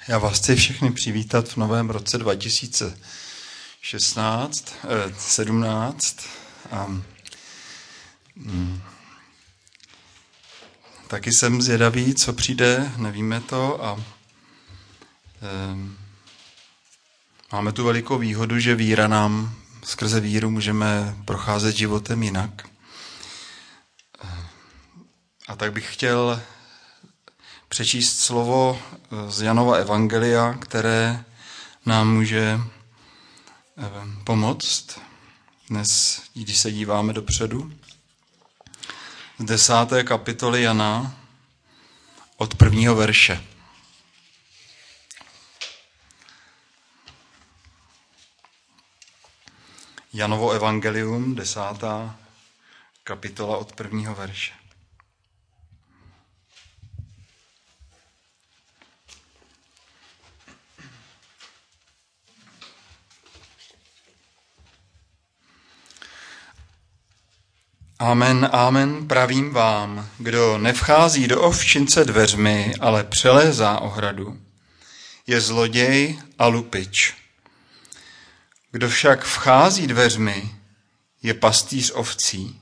Já vás chci všechny přivítat v novém roce 2017. Taky jsem zvědavý, co přijde, nevíme to a máme tu velikou výhodu, že víra nám, skrze víru můžeme procházet životem jinak. A tak bych chtěl přečíst slovo z Janova evangelia, které nám může pomoct dnes, když se díváme dopředu. Z 10. kapitoly Jana od 1. verše. Janovo evangelium, 10. kapitola od 1. verše. Amen, amen, pravím vám, kdo nevchází do ovčince dveřmi, ale přelézá ohradu, je zloděj a lupič. Kdo však vchází dveřmi, je pastýř ovcí.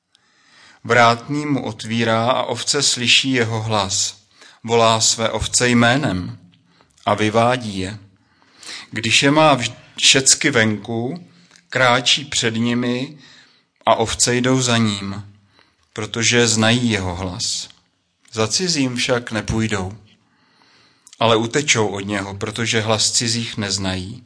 Vrátný mu otvírá a ovce slyší jeho hlas. Volá své ovce jménem a vyvádí je. Když je má všecky venku, kráčí před nimi a ovce jdou za ním, protože znají jeho hlas. Za cizím však nepůjdou, ale utečou od něho, protože hlas cizích neznají.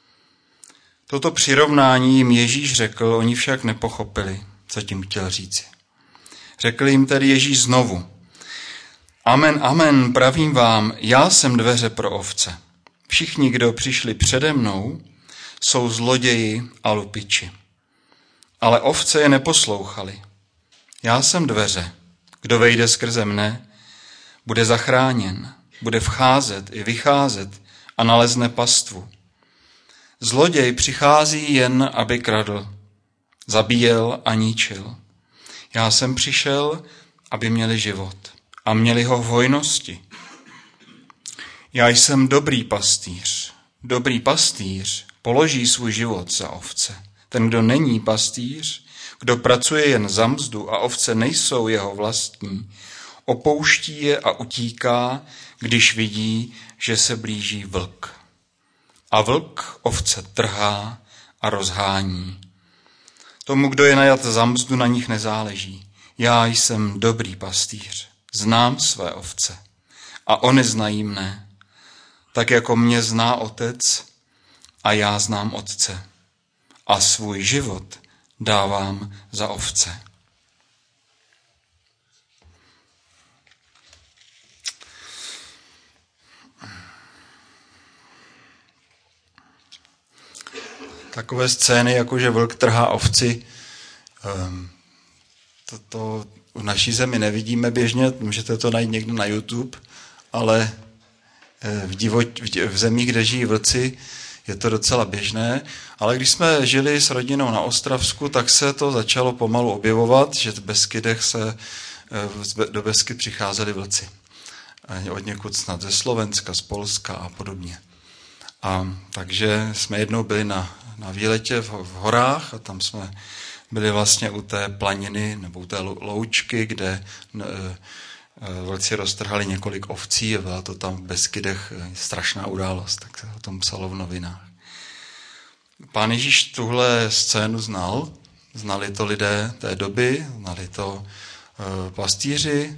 Toto přirovnání jim Ježíš řekl, oni však nepochopili, co tím chtěl říci. Řekl jim tedy Ježíš znovu: Amen, amen, pravím vám, já jsem dveře pro ovce. Všichni, kdo přišli přede mnou, jsou zloději a lupiči. Ale ovce je neposlouchali. Já jsem dveře. Kdo vejde skrze mne, bude zachráněn, bude vcházet i vycházet a nalezne pastvu. Zloděj přichází jen, aby kradl, zabíjel a ničil. Já jsem přišel, aby měli život a měli ho v hojnosti. Já jsem dobrý pastýř. Dobrý pastýř položí svůj život za ovce. Ten, kdo není pastýř, kdo pracuje jen za mzdu a ovce nejsou jeho vlastní, opouští je a utíká, když vidí, že se blíží vlk. A vlk ovce trhá a rozhání. Tomu, kdo je najat za mzdu, na nich nezáleží. Já jsem dobrý pastýř, znám své ovce a oni znají mne, tak jako mě zná otec a já znám otce. A svůj život dávám za ovce. Takové scény, jako že vlk trhá ovci, to v naší zemi nevidíme běžně, můžete to najít někde na YouTube, ale v zemích, kde žijí vlci, je to docela běžné, ale když jsme žili s rodinou na Ostravsku, tak se to začalo pomalu objevovat, že v Beskydech do Beskyd přicházeli vlci. Od někud snad ze Slovenska, z Polska a podobně. A takže jsme jednou byli na výletě v horách a tam jsme byli vlastně u té planiny nebo u té loučky, kde vlci roztrhali několik ovcí a byla to tam v Beskydech strašná událost, tak se o tom psalo v novinách. Pán Ježíš tuhle scénu znali to lidé té doby, znali to pastýři,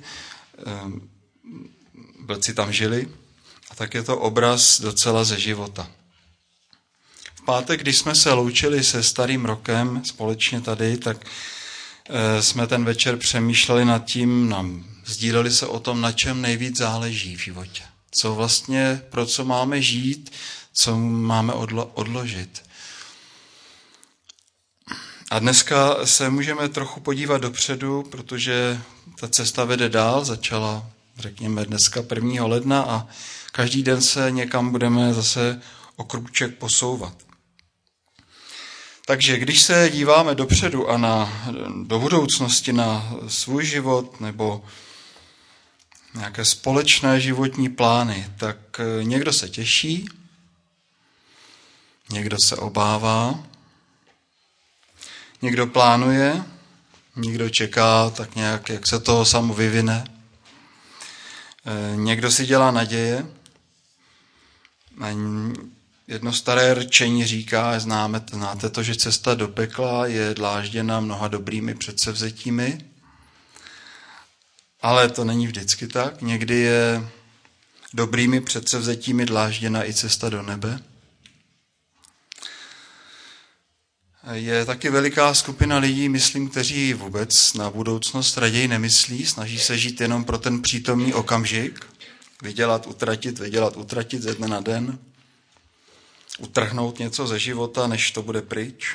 vlci tam žili a tak je to obraz docela ze života. V pátek, když jsme se loučili se Starým rokem společně tady, tak jsme ten večer přemýšleli nad tím, sdíleli se o tom, na čem nejvíc záleží v životě. Co vlastně, pro co máme žít, co máme odložit. A dneska se můžeme trochu podívat dopředu, protože ta cesta vede dál, začala, řekněme, dneska 1. ledna a každý den se někam budeme zase o krůček posouvat. Takže když se díváme dopředu a do budoucnosti na svůj život nebo nějaké společné životní plány, tak někdo se těší, někdo se obává, někdo plánuje, někdo čeká tak nějak, jak se to samo vyvine. Někdo si dělá naděje. Jedno staré rčení říká, znáte to, že cesta do pekla je dlážděna mnoha dobrými předsevzetími, ale to není vždycky tak. Někdy je dobrými předsevzetími dlážděna i cesta do nebe. Je taky veliká skupina lidí, myslím, kteří vůbec na budoucnost raději nemyslí, snaží se žít jenom pro ten přítomný okamžik, vydělat, utratit ze dne na den, utrhnout něco ze života, než to bude pryč.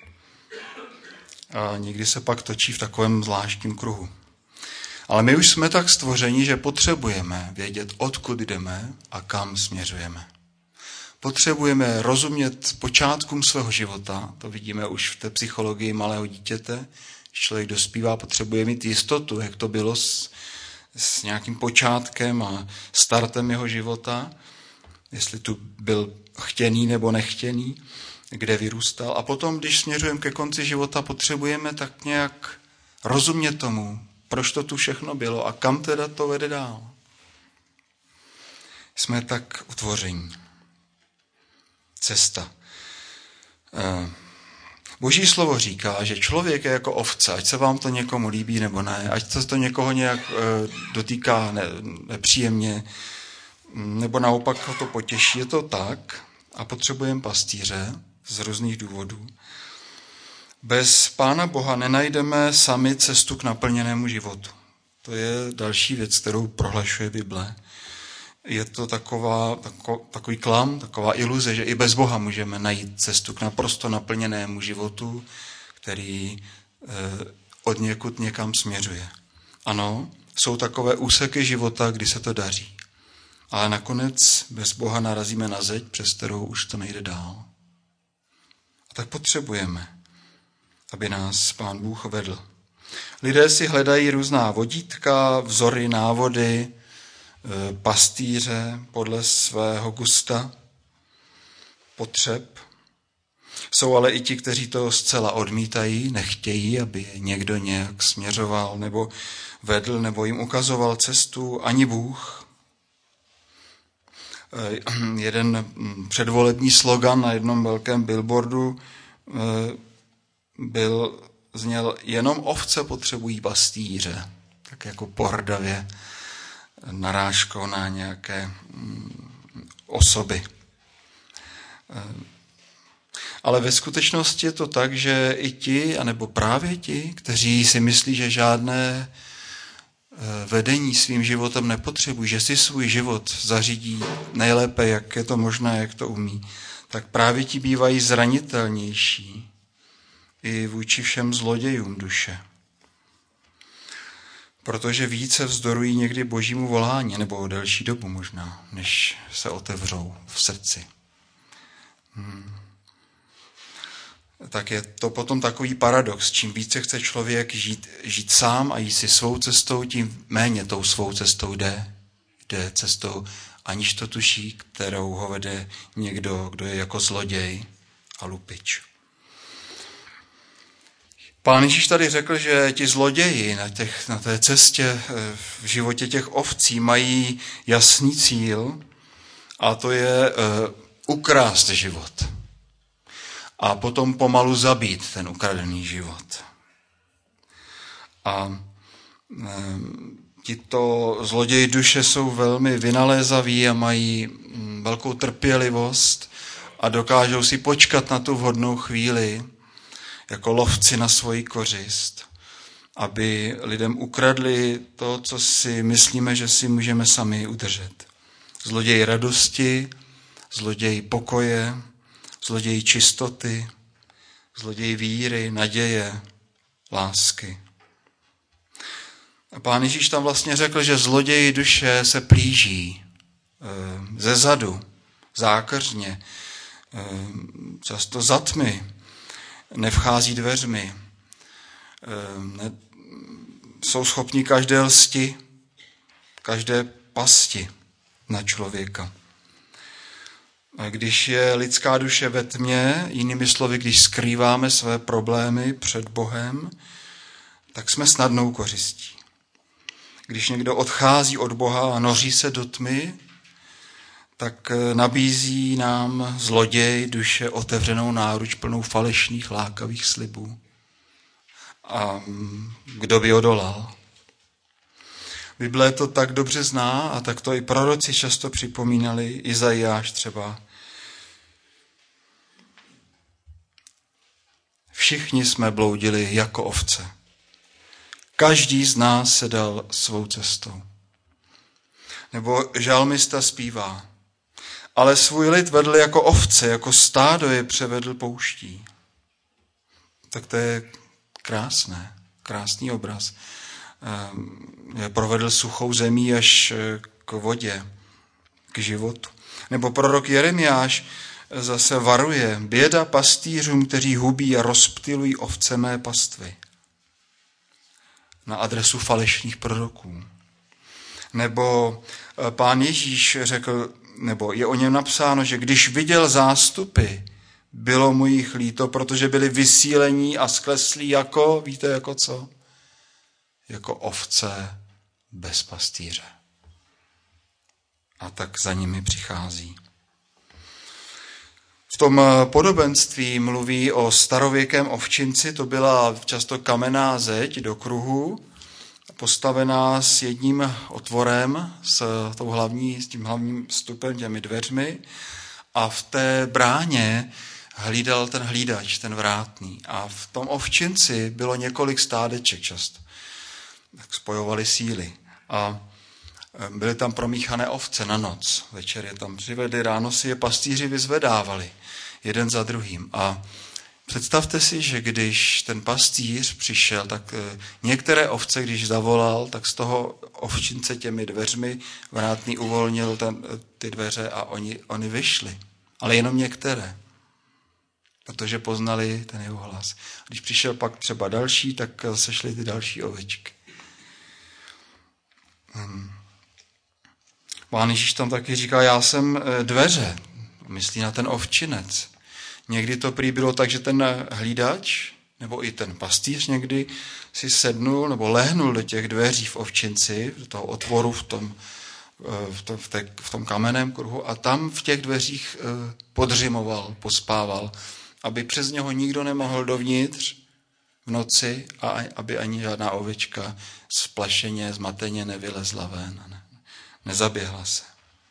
A někdy se pak točí v takovém zvláštním kruhu. Ale my už jsme tak stvořeni, že potřebujeme vědět, odkud jdeme a kam směřujeme. Potřebujeme rozumět počátkům svého života, to vidíme už v té psychologii malého dítěte. Když člověk dospívá, potřebuje mít jistotu, jak to bylo s nějakým počátkem a startem jeho života, jestli tu byl chtěný nebo nechtěný, kde vyrůstal. A potom, když směřujeme ke konci života, potřebujeme tak nějak rozumět tomu, proč to tu všechno bylo a kam teda to vede dál. Jsme tak utvoření. Cesta. Boží slovo říká, že člověk je jako ovce, ať se vám to někomu líbí nebo ne, ať se to někoho nějak dotýká nepříjemně, nebo naopak ho to potěší, je to tak a potřebujeme pastýře z různých důvodů. Bez Pána Boha nenajdeme sami cestu k naplněnému životu. To je další věc, kterou prohlašuje Bible. Je to takový klam, taková iluze, že i bez Boha můžeme najít cestu k naprosto naplněnému životu, který odněkud někam směřuje. Ano, jsou takové úseky života, kdy se to daří. Ale nakonec bez Boha narazíme na zeď, přes kterou už to nejde dál. A tak potřebujeme, aby nás Pán Bůh vedl. Lidé si hledají různá vodítka, vzory, návody, pastýře podle svého gusta, potřeb. Jsou ale i ti, kteří to zcela odmítají, nechtějí, aby je někdo nějak směřoval nebo vedl nebo jim ukazoval cestu, ani Bůh. Jeden předvolební slogan na jednom velkém billboardu zněl: jenom ovce potřebují pastýře, tak jako pohrdavě narážkou na nějaké osoby. Ale ve skutečnosti je to tak, že i ti, anebo právě ti, kteří si myslí, že žádné vedení svým životem nepotřebují, že si svůj život zařídí nejlépe, jak je to možné, jak to umí, tak právě ti bývají zranitelnější i vůči všem zlodějům duše. Protože více vzdorují někdy božímu volání, nebo o delší dobu možná, než se otevřou v srdci. Tak je to potom takový paradox. Čím více chce člověk žít sám a jít si svou cestou, tím méně tou svou cestou jde cestou, aniž to tuší, kterou ho vede někdo, kdo je jako zloděj a lupič. Pán Ježíš tady řekl, že ti zloději na té cestě v životě těch ovcí mají jasný cíl, a to je ukrást život. A potom pomalu zabít ten ukradený život. A tito zloději duše jsou velmi vynalézaví a mají velkou trpělivost a dokážou si počkat na tu vhodnou chvíli, jako lovci na svoji kořist, aby lidem ukradli to, co si myslíme, že si můžeme sami udržet. Zloději radosti, zloději pokoje, zloději čistoty, zloději víry, naděje, lásky. A Pán Ježíš tam vlastně řekl, že zloději duše se plíží zezadu, zákeřně, často za tmy, nevchází každé pasti na člověka. A když je lidská duše ve tmě, jinými slovy, když skrýváme své problémy před Bohem, tak jsme snadnou kořistí. Když někdo odchází od Boha a noří se do tmy, tak nabízí nám zloděj duše otevřenou náruč plnou falešných lákavých slibů. A kdo by odolal? Bible to tak dobře zná a tak to i proroci často připomínali, Izajáš třeba. Všichni jsme bloudili jako ovce. Každý z nás se dal svou cestou. Nebo žalmista zpívá, ale svůj lid vedl jako ovce, jako stádo je převedl pouští. Tak to je krásný obraz. Je provedl suchou zemí až k vodě, k životu. Nebo prorok Jeremiáš zase varuje, běda pastýřům, kteří hubí a rozptylují ovce mé pastvy. Na adresu falešných proroků. Nebo pán Ježíš řekl, nebo je o něm napsáno, že když viděl zástupy, bylo mu jich líto, protože byli vysílení a skleslí jako, víte jako co? Jako ovce bez pastýře. A tak za nimi přichází. V tom podobenství mluví o starověkém ovčinci, to byla často kamenná zeď do kruhu, postavená s jedním otvorem, s tím hlavním vstupem, těmi dveřmi, a v té bráně hlídal ten hlídač, ten vrátný. A v tom ovčinci bylo několik stádeček často. Tak spojovali síly. A byly tam promíchané ovce na noc. Večer je tam přivedli, ráno si je pastýři vyzvedávali, jeden za druhým. A představte si, že když ten pastýř přišel, tak některé ovce, když zavolal, tak z toho ovčince těmi dveřmi vrátný uvolnil ty dveře a oni vyšli. Ale jenom některé, protože poznali ten jeho hlas. Když přišel pak třeba další, tak sešly ty další ovečky. Pán Ježíš tam taky říká, já jsem dveře, myslí na ten ovčinec. Někdy to prý bylo tak, že ten hlídač, nebo i ten pastýř někdy si sednul nebo lehnul do těch dveří v ovčinci, do toho otvoru v tom kamenném kruhu a tam v těch dveřích podřimoval, pospával, aby přes něho nikdo nemohl dovnitř v noci a aby ani žádná ovečka splašeně, zmateně nevylezla ven, nezaběhla se.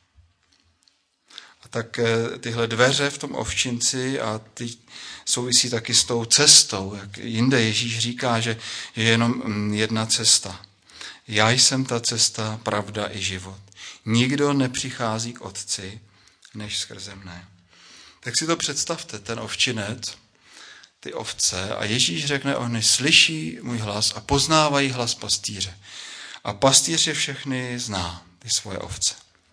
A tak tyhle dveře v tom ovčinci a ty souvisí taky s tou cestou, jak jinde Ježíš říká, že je jenom jedna cesta. Já jsem ta cesta, pravda i život. Nikdo nepřichází k Otci, než skrze mne. Tak si to představte, ten ovčinec, ty ovce a Ježíš řekne, oni slyší můj hlas a poznávají hlas pastýře. A pastýř je všechny zná, ty svoje ovce.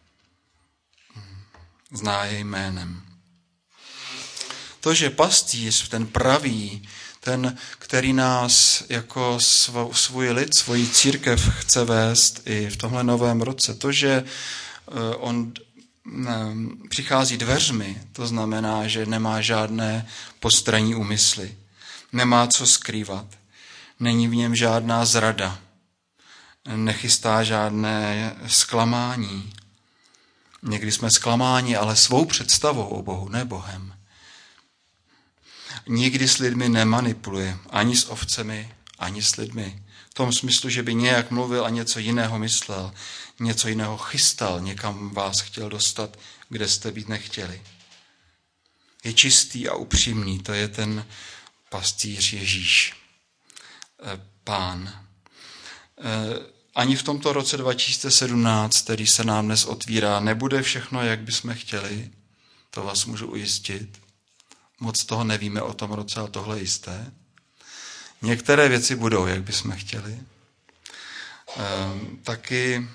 Zná je jménem. To, že pastýř, ten pravý, ten, který nás jako svůj lid, svoji církev chce vést i v tomhle novém roce, to, že on přichází dveřmi, to znamená, že nemá žádné postranní úmysly, nemá co skrývat, není v něm žádná zrada, nechystá žádné zklamání. Někdy jsme zklamáni, ale svou představou o Bohu, ne Bohem. Nikdy s lidmi nemanipuluje, ani s ovcemi, ani s lidmi. V tom smyslu, že by nějak mluvil a něco jiného myslel, něco jiného chystal, někam vás chtěl dostat, kde jste být nechtěli. Je čistý a upřímný, to je ten pastýř Ježíš, Pán. Ani v tomto roce 2017, který se nám dnes otvírá, nebude všechno, jak bychom chtěli, to vás můžu ujistit. Moc toho nevíme o tom roce, ale tohle je jisté. Některé věci budou, jak bychom chtěli. Taky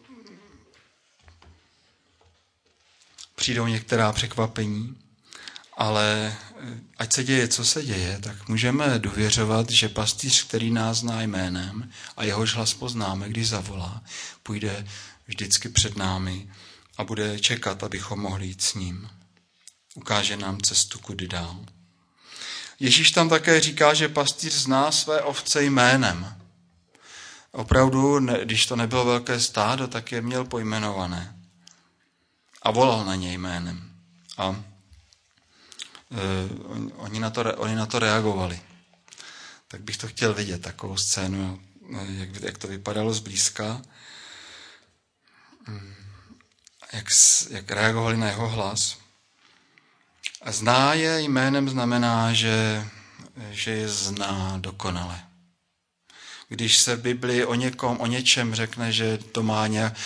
přijdou některá překvapení, Ale ať se děje, co se děje, tak můžeme důvěřovat, že pastýř, který nás zná jménem a jehož hlas poznáme, když zavolá, půjde vždycky před námi a bude čekat, abychom mohli jít s ním. Ukáže nám cestu, kudy dál. Ježíš tam také říká, že pastýř zná své ovce jménem. Opravdu, když to nebylo velké stádo, tak je měl pojmenované. A volal na něj jménem. A oni na to reagovali. Tak bych to chtěl vidět, takovou scénu, jak to vypadalo zblízka. Jak reagovali na jeho hlas. A zná je jménem znamená, že je zná dokonale. Když se v Biblii o něčem řekne, že to má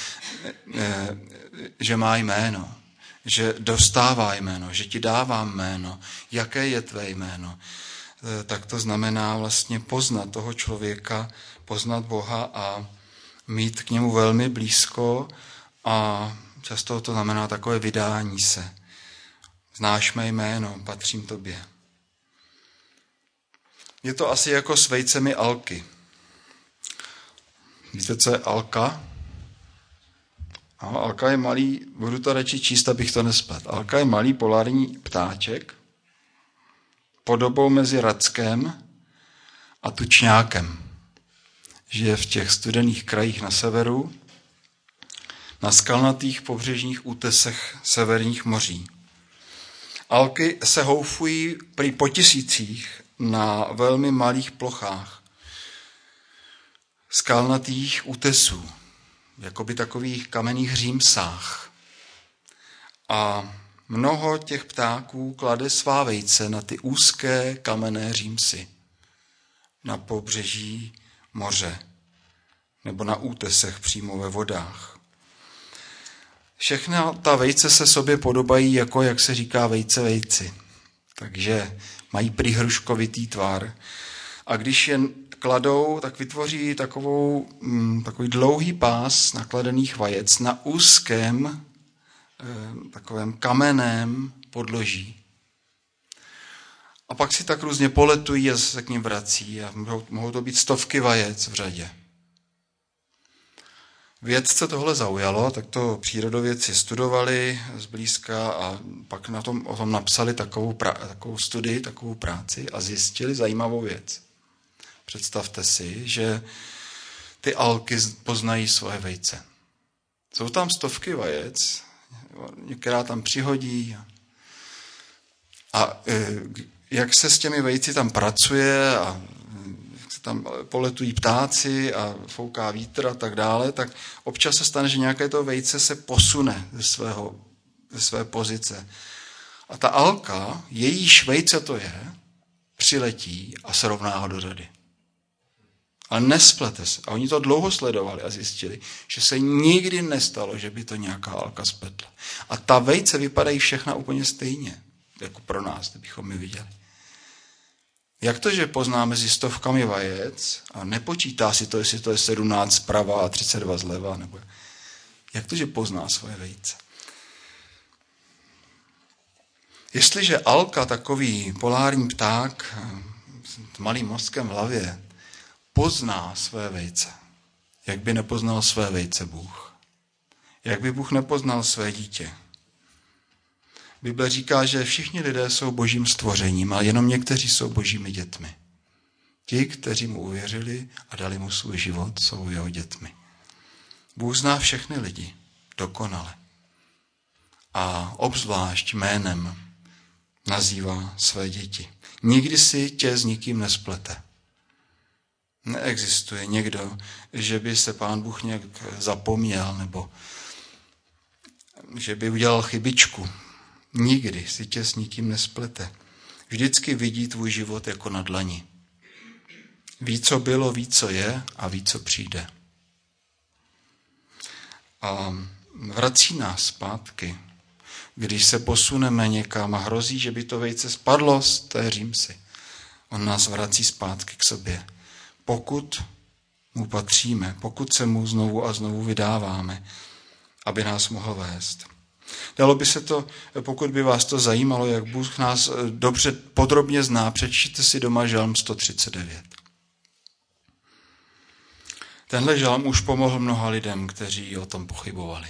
že má jméno, že dostává jméno, že ti dává jméno, jaké je tvé jméno, tak to znamená vlastně poznat toho člověka, poznat Boha a mít k němu velmi blízko a často to znamená takové vydání se. Znáš mé jméno, patřím tobě. Je to asi jako s vejcemi alky. Víte, co je alka? Alka je malý, budu to radši číst, abych to nesplet. Alka je malý polární ptáček, podobou mezi rackem a tučňákem. Žije v těch studených krajích na severu, na skalnatých pobřežních útesech severních moří. Alky se houfují prý po tisících na velmi malých plochách skalnatých útesů, jakoby takových kamenných římsách. A mnoho těch ptáků klade svá vejce na ty úzké kamenné římsy na pobřeží moře nebo na útesech přímo ve vodách. Všechna ta vejce se sobě podobají jako, jak se říká, vejci. Takže mají prý hruškovitý tvar. A když je kladou, tak vytvoří takový dlouhý pás nakladených vajec na úzkém takovém kamenném podloží. A pak si tak různě poletují a se k ním vrací a mohou to být stovky vajec v řadě. Vědce tohle zaujalo, tak to přírodovědci studovali zblízka a pak o tom napsali takovou studii, takovou práci a zjistili zajímavou věc. Představte si, že ty alky poznají svoje vejce. Jsou tam stovky vajec, některá tam přihodí a jak se s těmi vejci tam pracuje a se tam poletují ptáci a fouká vítr a tak dále, tak občas se stane, že nějaké to vejce se posune ze své pozice. A ta alka, jejíž vejce to je, přiletí a srovná ho do řady. Ale nesplete se. A oni to dlouho sledovali a zjistili, že se nikdy nestalo, že by to nějaká alka spletla. A ta vejce vypadají všechna úplně stejně, jako pro nás, kdybychom je viděli. Jak to, že pozná mezi stovkami vajec a nepočítá si to, jestli to je 17 zprava a 32 zleva, nebo jak to, že pozná svoje vejce? Jestliže alka, takový polární pták s malým mozkem v hlavě, pozná své vejce, jak by nepoznal své vejce Bůh? Jak by Bůh nepoznal své dítě? Bible říká, že všichni lidé jsou božím stvořením, ale jenom někteří jsou božími dětmi. Ti, kteří mu uvěřili a dali mu svůj život, jsou jeho dětmi. Bůh zná všechny lidi dokonale a obzvlášť jménem nazývá své děti. Nikdy si tě s nikým nesplete. Neexistuje někdo, že by se Pán Bůh nějak zapomněl nebo že by udělal chybičku. Nikdy si tě s nikým nesplete. Vždycky vidí tvůj život jako na dlani. Ví, co bylo, ví, co je a ví, co přijde. A vrací nás zpátky, když se posuneme někam a hrozí, že by to vejce spadlo z té římsy. On nás vrací zpátky k sobě. Pokud mu patříme, pokud se mu znovu a znovu vydáváme, aby nás mohl vést. Dalo by se to, pokud by vás to zajímalo, jak Bůh nás dobře podrobně zná, přečtěte si doma Žalm 139. Tenhle žalm už pomohl mnoha lidem, kteří o tom pochybovali.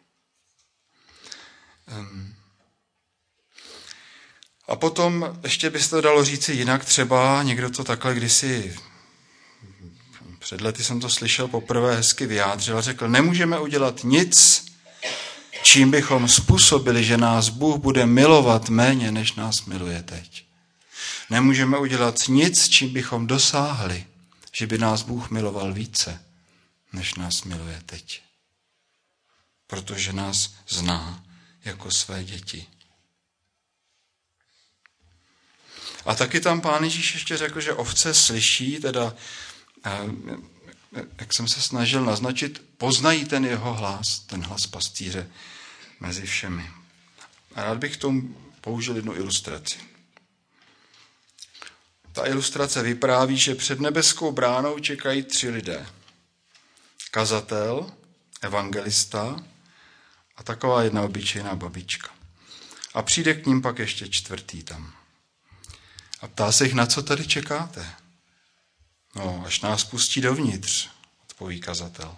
A potom ještě by se to dalo říci jinak, třeba někdo to takhle kdysi, před lety jsem to slyšel poprvé, hezky vyjádřil a řekl, nemůžeme udělat nic, čím bychom způsobili, že nás Bůh bude milovat méně, než nás miluje teď. Nemůžeme udělat nic, čím bychom dosáhli, že by nás Bůh miloval více, než nás miluje teď. Protože nás zná jako své děti. A taky tam Pán Ježíš ještě řekl, že ovce slyší, teda, jak jsem se snažil naznačit, poznají ten jeho hlas, ten hlas pastýře mezi všemi. A rád bych k tomu použil jednu ilustraci. Ta ilustrace vypráví, že před nebeskou bránou čekají 3 lidé. Kazatel, evangelista a taková jedna obyčejná babička. A přijde k ním pak ještě 4. tam. A ptá se jich, na co tady čekáte? No, až nás pustí dovnitř, odpoví kazatel.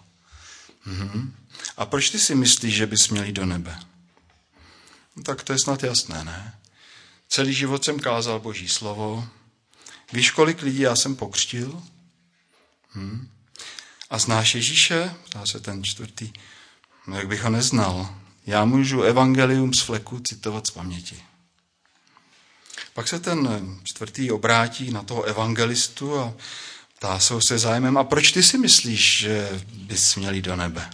A proč ty si myslíš, že bys měl jít do nebe? No, tak to je snad jasné, ne? Celý život jsem kázal Boží slovo. Víš, kolik lidí já jsem pokřtil? A znáš Ježíše? Ptá se ten 4. No, jak bych ho neznal. Já můžu evangelium z fleku citovat z paměti. Pak se ten 4. obrátí na toho evangelistu a ptá se ho se zájmem, a proč ty si myslíš, že bys měl jít do nebe?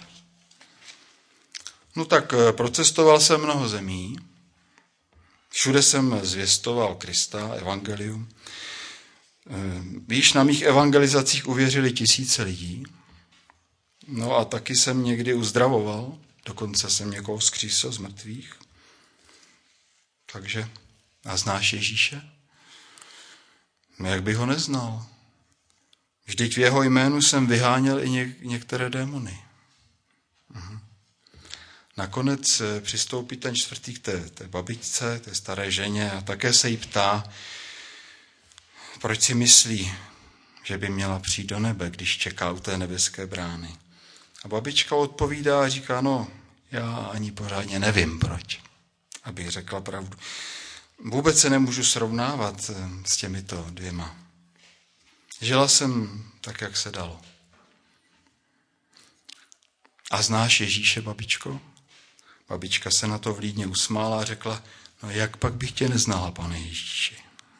No tak procestoval jsem mnoho zemí, všude jsem zvěstoval Krista, evangelium. Víš, na mých evangelizacích uvěřili 1000 lidí, no a taky jsem někdy uzdravoval, dokonce jsem někoho vzkřísil z mrtvých. Takže, a znáš Ježíše? No jak bych ho neznal? Vždyť v jeho jménu jsem vyháněl i některé démony. Nakonec přistoupí ten 4. k té babičce, té staré ženě a také se jí ptá, proč si myslí, že by měla přijít do nebe, když čeká u té nebeské brány. A babička odpovídá a říká, no, já ani pořádně nevím proč, abych řekla pravdu. Vůbec se nemůžu srovnávat s těmito 2. Žila jsem tak, jak se dalo. A znáš Ježíše, babičko? Babička se na to vlídně usmála a řekla, no jak pak bych tě neznala, pane Ježíši.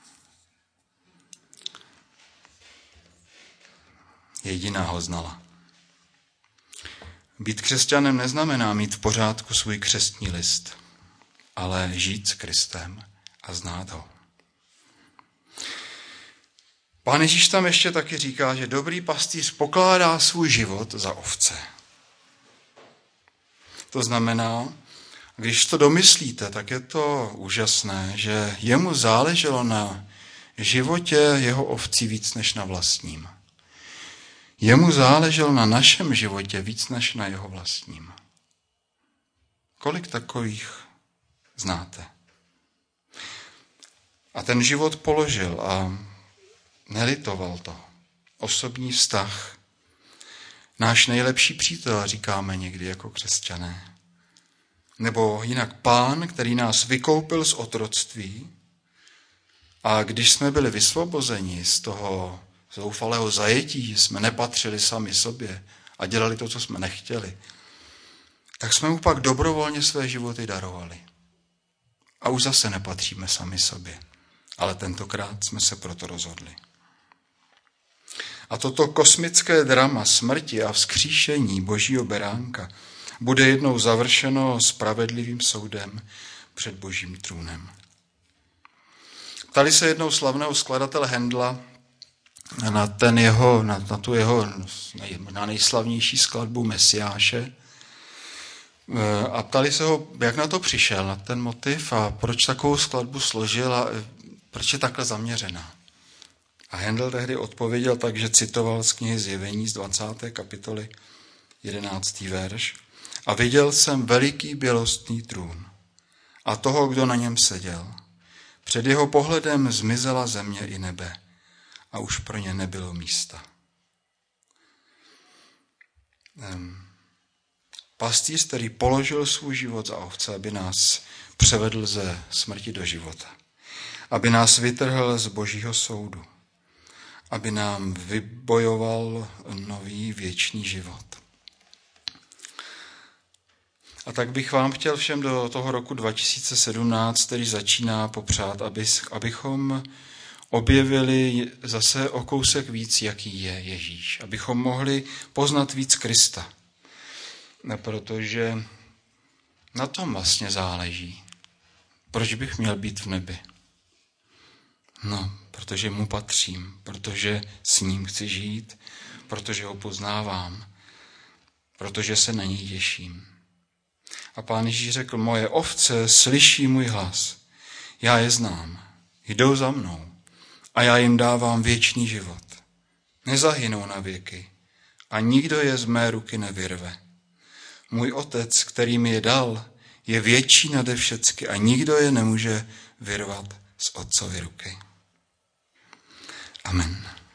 Jediná ho znala. Být křesťanem neznamená mít v pořádku svůj křestní list, ale žít s Kristem a znát ho. Pán Ježíš tam ještě taky říká, že dobrý pastýř pokládá svůj život za ovce. To znamená, když to domyslíte, tak je to úžasné, že jemu záleželo na životě jeho ovcí víc než na vlastním. Jemu záleželo na našem životě víc než na jeho vlastním. Kolik takových znáte? A ten život položil a nelitoval to. Osobní vztah. Náš nejlepší přítel, říkáme někdy jako křesťané. Nebo jinak Pán, který nás vykoupil z otroctví a když jsme byli vysvobozeni z toho zoufalého zajetí, že jsme nepatřili sami sobě a dělali to, co jsme nechtěli, tak jsme mu pak dobrovolně své životy darovali. A už zase nepatříme sami sobě. Ale tentokrát jsme se proto rozhodli. A toto kosmické drama smrti a vzkříšení Božího beránka bude jednou završeno spravedlivým soudem před Božím trůnem. Ptali se jednou slavného skladatele Handla na nejslavnější skladbu Mesiáše a ptali se ho, jak na to přišel, na ten motiv a proč takovou skladbu složil a proč je takhle zaměřená. A Handel tehdy odpověděl tak, že citoval z knihy Zjevení z 20. kapitoly 11. verš. a viděl jsem veliký bělostný trůn a toho, kdo na něm seděl. Před jeho pohledem zmizela země i nebe a už pro ně nebylo místa. Pastýř, který položil svůj život za ovce, aby nás převedl ze smrti do života, aby nás vytrhl z božího soudu, aby nám vybojoval nový věčný život. A tak bych vám chtěl všem do toho roku 2017, který začíná, popřát, abychom objevili zase o kousek víc, jaký je Ježíš. Abychom mohli poznat víc Krista. Protože na tom vlastně záleží. Proč bych měl být v nebi? No, protože mu patřím, protože s ním chci žít, protože ho poznávám, protože se na něj těším. A Pán Ježíš řekl, moje ovce slyší můj hlas, já je znám, jdou za mnou a já jim dávám věčný život. Nezahynou na věky a nikdo je z mé ruky nevyrve. Můj otec, který mi je dal, je větší nade všecky a nikdo je nemůže vyrvat z otcovy ruky. Amen.